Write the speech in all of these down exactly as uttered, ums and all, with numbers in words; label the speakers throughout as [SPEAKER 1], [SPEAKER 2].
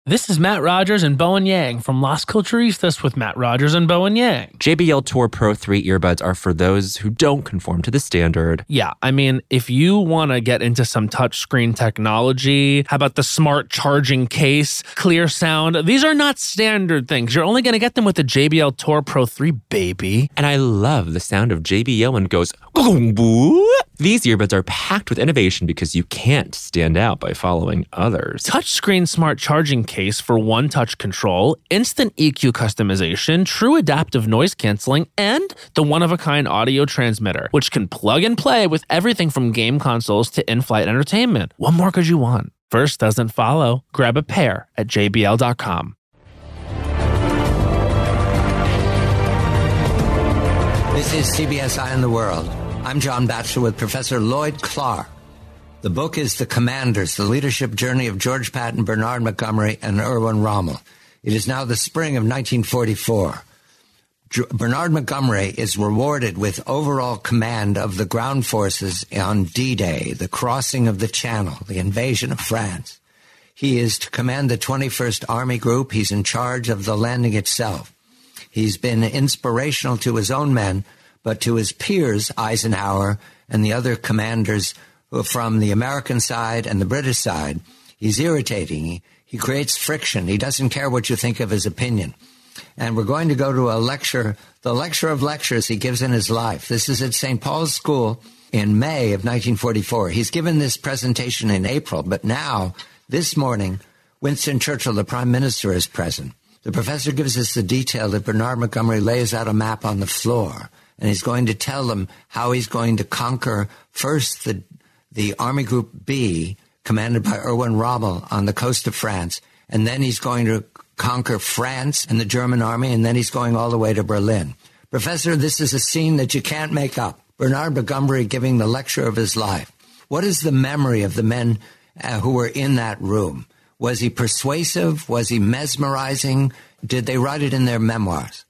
[SPEAKER 1] This is Matt Rogers and Bowen Yang from Las Culturistas with Matt Rogers and Bowen Yang.
[SPEAKER 2] J B L Tour Pro three earbuds are for those who don't conform to the standard.
[SPEAKER 1] Yeah, I mean, if you want to get into some touchscreen technology, how about the smart charging case, clear sound? These are not standard things. You're only going to get them with the J B L Tour Pro three, baby.
[SPEAKER 2] And I love the sound of J B L when it goes, boom. These earbuds are packed with innovation because you can't stand out by following others.
[SPEAKER 1] Touchscreen smart charging case for one-touch control, instant E Q customization, true adaptive noise canceling, and the one-of-a-kind audio transmitter, which can plug and play with everything from game consoles to in-flight entertainment. What more could you want? First doesn't follow. Grab a pair at J B L dot com.
[SPEAKER 3] This is C B S Eye on the World. I'm John Batchelor with Professor Lloyd Clark. The book is The Commanders, the leadership journey of George Patton, Bernard Montgomery, and Erwin Rommel. It is now the spring of nineteen forty-four. G- Bernard Montgomery is rewarded with overall command of the ground forces on D-Day, the crossing of the Channel, the invasion of France. He is to command the twenty-first Army Group. He's in charge of the landing itself. He's been inspirational to his own men, but to his peers, Eisenhower and the other commanders from the American side and the British side, he's irritating. He, he creates friction. He doesn't care what you think of his opinion. And we're going to go to a lecture, the lecture of lectures he gives in his life. This is at Saint Paul's School in May of nineteen forty-four. He's given this presentation in April, but now, this morning, Winston Churchill, the Prime Minister, is present. The professor gives us the detail that Bernard Montgomery lays out a map on the floor. And he's going to tell them how he's going to conquer first the the Army Group B, commanded by Erwin Rommel on the coast of France. And then he's going to conquer France and the German army. And then he's going all the way to Berlin. Professor, this is a scene that you can't make up. Bernard Montgomery giving the lecture of his life. What is the memory of the men uh, who were in that room? Was he persuasive? Was he mesmerizing? Did they write it in their memoirs?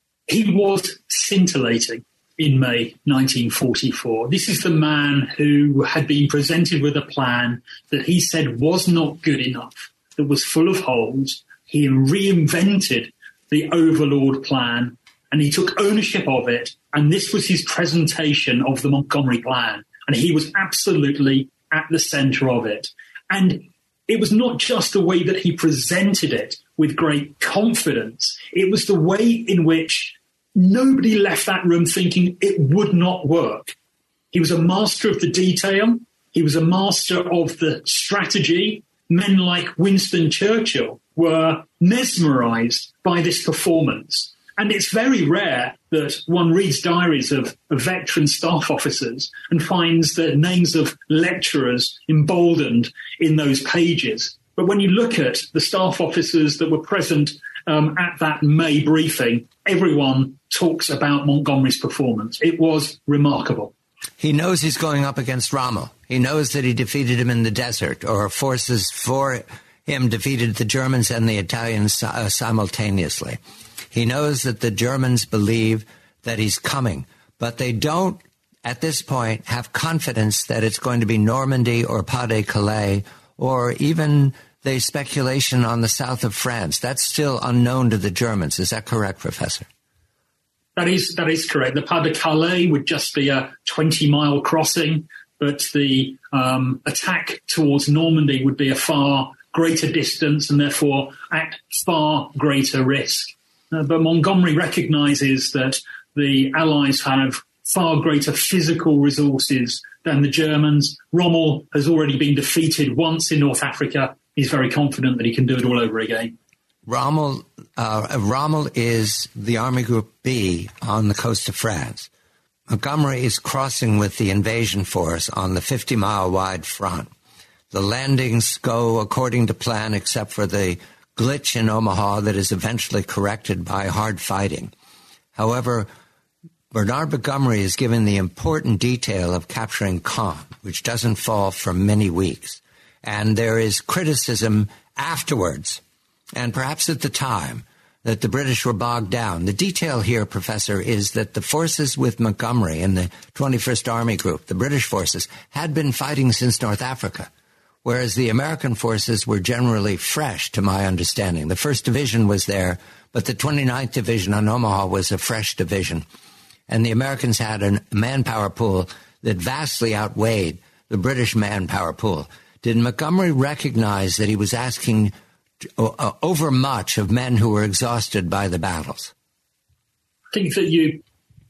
[SPEAKER 4] He was scintillating in May nineteen forty-four. This is the man who had been presented with a plan that he said was not good enough, that was full of holes. He reinvented the Overlord plan, and he took ownership of it, and this was his presentation of the Montgomery plan, and he was absolutely at the center of it. And it was not just the way that he presented it with great confidence. It was the way in which nobody left that room thinking it would not work. He was a master of the detail. He was a master of the strategy. Men like Winston Churchill were mesmerized by this performance. And it's very rare that one reads diaries of, of veteran staff officers and finds the names of lecturers emboldened in those pages. But when you look at the staff officers that were present um, at that May briefing, everyone talks about Montgomery's performance. It was remarkable.
[SPEAKER 3] He knows he's going up against Rommel. He knows that he defeated him in the desert, or forces for him defeated the Germans and the Italians uh, simultaneously. He knows that the Germans believe that he's coming, but they don't, at this point, have confidence that it's going to be Normandy or Pas-de-Calais or even the speculation on the south of France. That's still unknown to the Germans. Is that correct, Professor?
[SPEAKER 4] That is that is correct. The Pas-de-Calais would just be a twenty-mile crossing, but the um, attack towards Normandy would be a far greater distance and therefore at far greater risk. Uh, but Montgomery recognizes that the Allies have far greater physical resources than the Germans. Rommel has already been defeated once in North Africa. He's very confident that he can do it all over again.
[SPEAKER 3] Rommel, uh, Rommel is the Army Group B on the coast of France. Montgomery is crossing with the invasion force on the fifty-mile wide front. The landings go according to plan except for the glitch in Omaha that is eventually corrected by hard fighting. However, Bernard Montgomery is given the important detail of capturing Caen, which doesn't fall for many weeks. And there is criticism afterwards, and perhaps at the time, that the British were bogged down. The detail here, Professor, is that the forces with Montgomery and the twenty-first Army Group, the British forces, had been fighting since North Africa, whereas the American forces were generally fresh, to my understanding. The first Division was there, but the twenty-ninth Division on Omaha was a fresh division. And the Americans had a manpower pool that vastly outweighed the British manpower pool. Did Montgomery recognize that he was asking uh, overmuch of men who were exhausted by the battles?
[SPEAKER 4] I think that you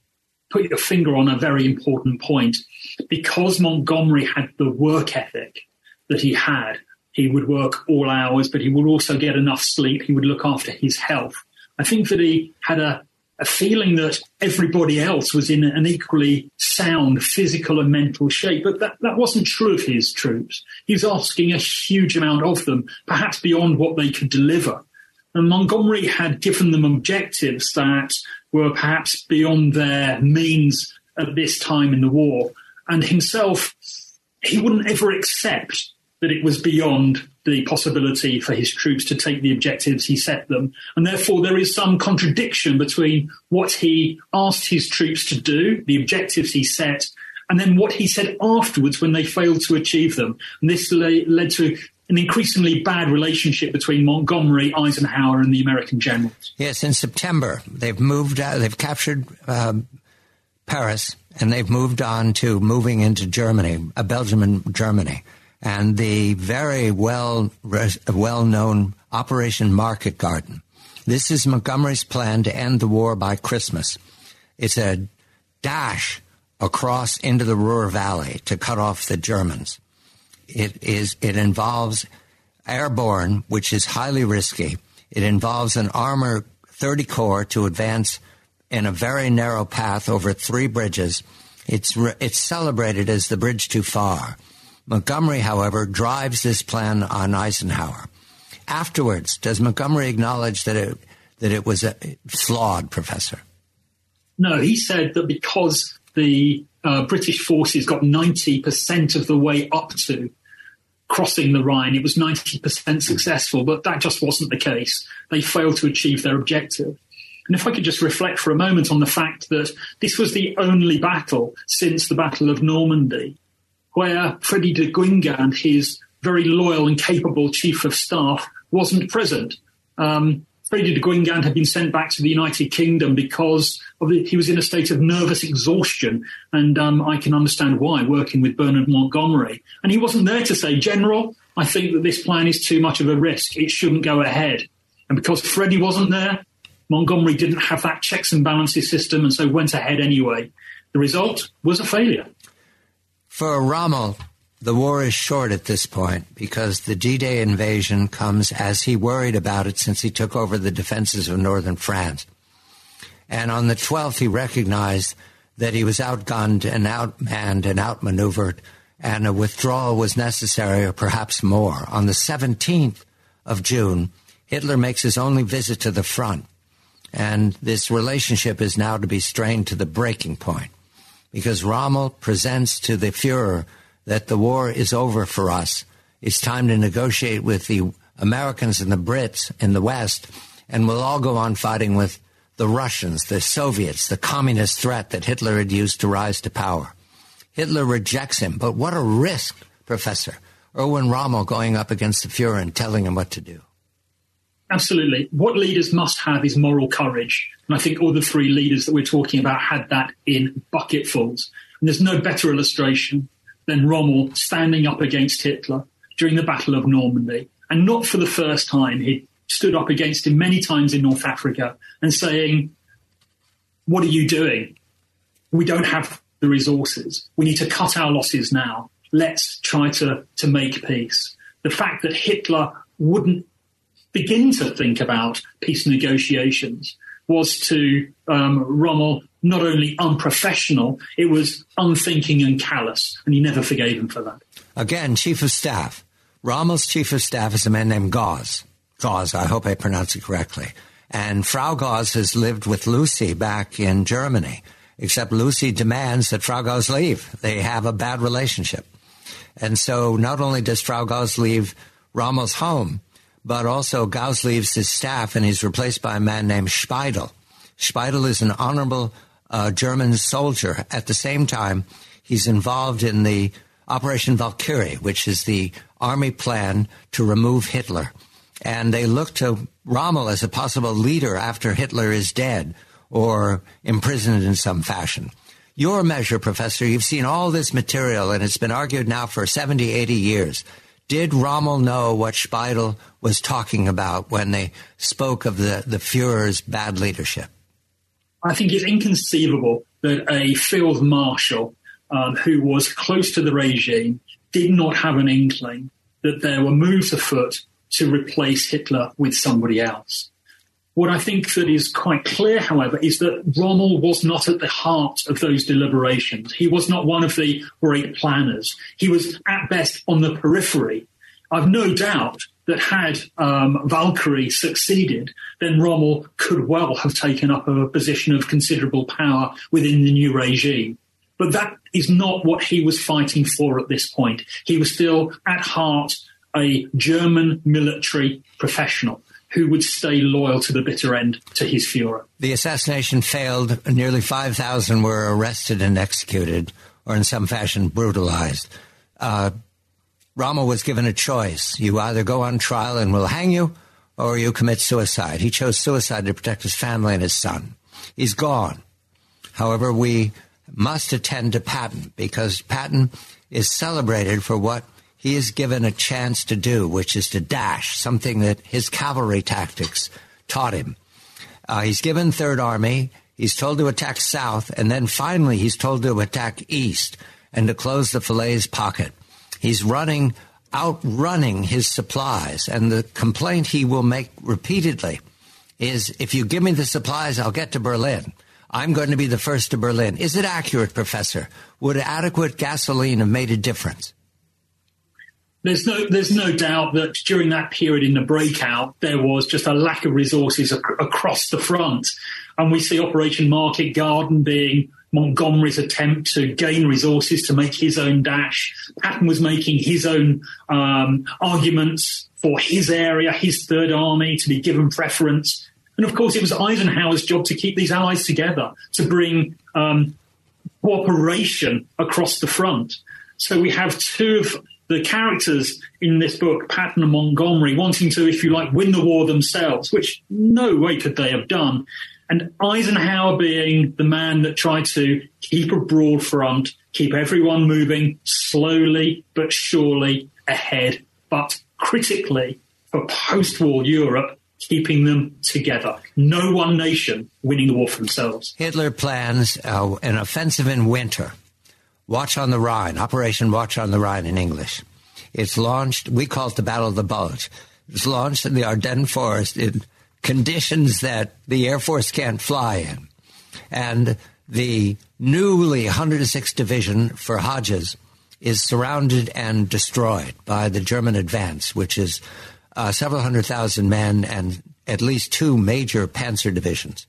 [SPEAKER 4] put your finger on a very important point. Because Montgomery had the work ethic that he had, he would work all hours, but he would also get enough sleep. He would look after his health. I think that he had a, a feeling that everybody else was in an equally sound physical and mental shape, but that, that wasn't true of his troops. He was asking a huge amount of them, perhaps beyond what they could deliver. And Montgomery had given them objectives that were perhaps beyond their means at this time in the war. And himself, he wouldn't ever accept that it was beyond the possibility for his troops to take the objectives he set them. And therefore, there is some contradiction between what he asked his troops to do, the objectives he set, and then what he said afterwards when they failed to achieve them. And this led to an increasingly bad relationship between Montgomery, Eisenhower, and the American generals.
[SPEAKER 3] Yes, in September, they've moved out, they've captured um, Paris, and they've moved on to moving into Germany, uh, Belgium and Germany. And the very well, well-known Operation Market Garden. This is Montgomery's plan to end the war by Christmas. It's a dash across into the Ruhr Valley to cut off the Germans. It is. It involves airborne, which is highly risky. It involves an armor thirty corps to advance in a very narrow path over three bridges. It's it's celebrated as the bridge too far. Montgomery, however, drives this plan on Eisenhower. Afterwards, does Montgomery acknowledge that it that it was a, flawed, Professor?
[SPEAKER 4] No, he said that because the uh, British forces got ninety percent of the way up to crossing the Rhine, it was ninety percent successful, but that just wasn't the case. They failed to achieve their objective. And if I could just reflect for a moment on the fact that this was the only battle since the Battle of Normandy where Freddie de Guingand, his very loyal and capable chief of staff, wasn't present. Um, Freddie de Guingand had been sent back to the United Kingdom because of the, he was in a state of nervous exhaustion, and um, I can understand why, working with Bernard Montgomery. And he wasn't there to say, General, I think that this plan is too much of a risk. It shouldn't go ahead. And because Freddie wasn't there, Montgomery didn't have that checks and balances system, and so went ahead anyway. The result was a failure.
[SPEAKER 3] For Rommel, the war is short at this point because the D-Day invasion comes as he worried about it since he took over the defenses of northern France. And on the twelfth, he recognized that he was outgunned and outmanned and outmaneuvered, and a withdrawal was necessary, or perhaps more. On the seventeenth of June, Hitler makes his only visit to the front, and this relationship is now to be strained to the breaking point, because Rommel presents to the Fuhrer that the war is over for us. It's time to negotiate with the Americans and the Brits in the West, and we'll all go on fighting with the Russians, the Soviets, the communist threat that Hitler had used to rise to power. Hitler rejects him, but what a risk, Professor. Erwin Rommel going up against the Fuhrer and telling him what to do.
[SPEAKER 4] Absolutely. What leaders must have is moral courage. And I think all the three leaders that we're talking about had that in bucketfuls. And there's no better illustration than Rommel standing up against Hitler during the Battle of Normandy. And not for the first time. He stood up against him many times in North Africa and saying, what are you doing? We don't have the resources. We need to cut our losses now. Let's try to, to make peace. The fact that Hitler wouldn't begin to think about peace negotiations was to um, Rommel not only unprofessional, it was unthinking and callous, and he never forgave him for that.
[SPEAKER 3] Again, Chief of Staff. Rommel's Chief of Staff is a man named Gauss. Gauss, I hope I pronounce it correctly. And Frau Gauss has lived with Lucy back in Germany, except Lucy demands that Frau Gauss leave. They have a bad relationship. And so not only does Frau Gauss leave Rommel's home, but also Gauss leaves his staff and he's replaced by a man named Speidel. Speidel is an honorable uh, German soldier. At the same time, he's involved in the Operation Valkyrie, which is the army plan to remove Hitler. And they look to Rommel as a possible leader after Hitler is dead or imprisoned in some fashion. Your measure, Professor, you've seen all this material, and it's been argued now for seventy, eighty years. Did Rommel know what Speidel was talking about when they spoke of the, the Fuhrer's bad leadership?
[SPEAKER 4] I think it's inconceivable that a field marshal um, who was close to the regime did not have an inkling that there were moves afoot to replace Hitler with somebody else. What I think that is quite clear, however, is that Rommel was not at the heart of those deliberations. He was not one of the great planners. He was, at best, on the periphery. I've no doubt that had um, Valkyrie succeeded, then Rommel could well have taken up a position of considerable power within the new regime. But that is not what he was fighting for at this point. He was still, at heart, a German military professional who would stay loyal to the bitter end to his Führer.
[SPEAKER 3] The assassination failed. Nearly five thousand were arrested and executed, or in some fashion brutalized. Uh, Rommel was given a choice. You either go on trial and we'll hang you, or you commit suicide. He chose suicide to protect his family and his son. He's gone. However, we must attend to Patton, because Patton is celebrated for what he is given a chance to do, which is to dash, something that his cavalry tactics taught him. Uh, he's given Third Army. He's told to attack south, and then finally he's told to attack east and to close the Falaise pocket. He's running, outrunning his supplies, and the complaint he will make repeatedly is, if you give me the supplies, I'll get to Berlin. I'm going to be the first to Berlin. Is it accurate, Professor? Would adequate gasoline have made a difference?
[SPEAKER 4] There's no, there's no doubt that during that period in the breakout, there was just a lack of resources ac- across the front. And we see Operation Market Garden being Montgomery's attempt to gain resources to make his own dash. Patton was making his own um, arguments for his area, his Third Army, to be given preference. And of course, it was Eisenhower's job to keep these allies together, to bring um, cooperation across the front. So we have two of the characters in this book, Patton and Montgomery, wanting to, if you like, win the war themselves, which no way could they have done. And Eisenhower being the man that tried to keep a broad front, keep everyone moving slowly but surely ahead, but critically for post-war Europe, keeping them together. No one nation winning the war for themselves.
[SPEAKER 3] Hitler plans uh, an offensive in winter. Watch on the Rhine, Operation Watch on the Rhine in English. It's launched, we call it the Battle of the Bulge. It's launched in the Ardennes Forest in conditions that the Air Force can't fly in. And the newly one hundred sixth Division for Hodges is surrounded and destroyed by the German advance, which is uh, several hundred thousand men and at least two major panzer divisions.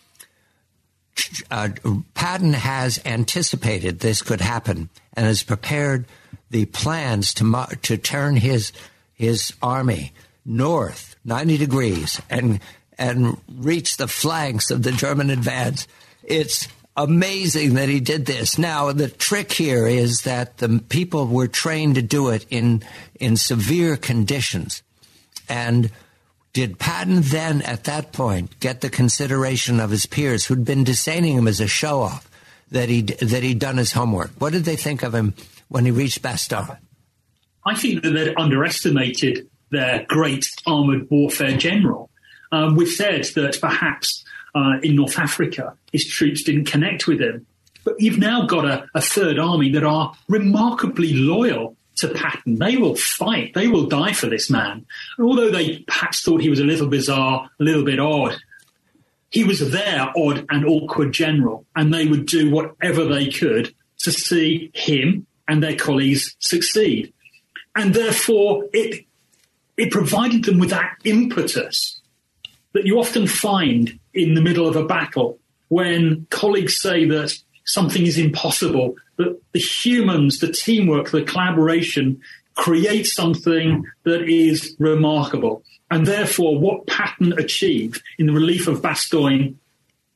[SPEAKER 3] Uh, Patton has anticipated this could happen and has prepared the plans to mo- to turn his his army north ninety degrees and and reach the flanks of the German advance. It's amazing that he did this. Now, the trick here is that the people were trained to do it in in severe conditions. And did Patton then, at that point, get the consideration of his peers who'd been disowning him as a show-off, that he'd, that he'd done his homework? What did they think of him when he reached Bastogne?
[SPEAKER 4] I think that they'd underestimated their great armoured warfare general. Um, we've said that perhaps uh, in North Africa, his troops didn't connect with him. But you've now got a, a Third Army that are remarkably loyal to Patton. They will fight. They will die for this man. And although they perhaps thought he was a little bizarre, a little bit odd, he was their odd and awkward general, and they would do whatever they could to see him and their colleagues succeed. And therefore, it it provided them with that impetus that you often find in the middle of a battle when colleagues say that something is impossible, that the humans, the teamwork, the collaboration create something that is remarkable. And therefore, what Patton achieved in the relief of Bastogne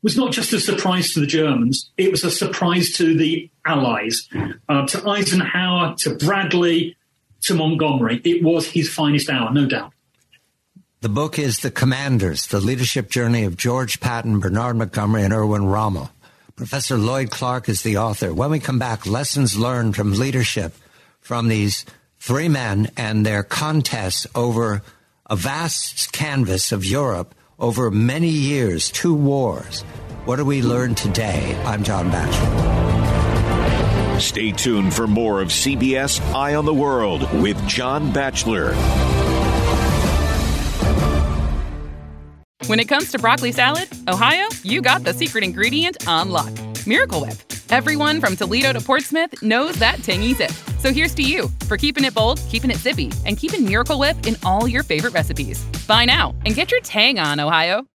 [SPEAKER 4] was not just a surprise to the Germans, it was a surprise to the Allies, uh, to Eisenhower, to Bradley, to Montgomery. It was his finest hour, no doubt.
[SPEAKER 3] The book is The Commanders, The Leadership Journey of George Patton, Bernard Montgomery, and Erwin Rommel. Professor Lloyd Clark is the author. When we come back, lessons learned from leadership from these three men and their contests over a vast canvas of Europe over many years, two wars. What do we learn today? I'm John Batchelor.
[SPEAKER 5] Stay tuned for more of C B S Eye on the World with John Batchelor.
[SPEAKER 6] When it comes to broccoli salad, Ohio, you got the secret ingredient on lock. Miracle Whip. Everyone from Toledo to Portsmouth knows that tangy zip. So here's to you for keeping it bold, keeping it zippy, and keeping Miracle Whip in all your favorite recipes. Buy now and get your tang on, Ohio.